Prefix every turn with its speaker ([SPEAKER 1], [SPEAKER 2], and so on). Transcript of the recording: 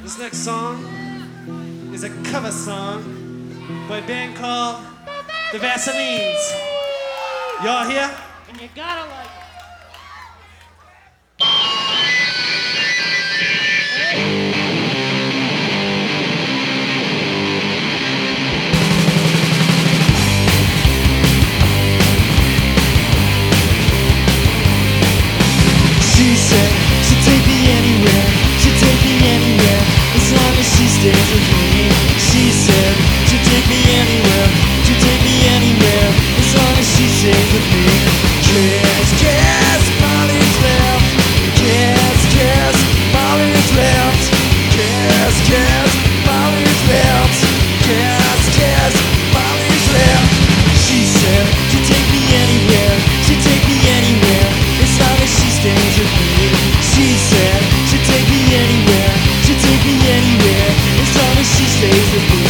[SPEAKER 1] This next song is a cover song by a band called The Vaselines. Y'all here?
[SPEAKER 2] And you gotta like it.
[SPEAKER 3] She said she'd take me anywhere, she'd take me anywhere, as long as she stays with me. She said she'd take me anywhere, she'd take me anywhere, as long as she stays with me. Kiss, kiss, Molly's left. Kiss, kiss, Molly's left. Kiss, kiss, Molly's left. Kiss, kiss, Molly's left. She said she'd take me anywhere, she'd take me anywhere, as long as she stays with me. She said she'd take me anywhere, she'd take me anywhere, as long as she stays with me.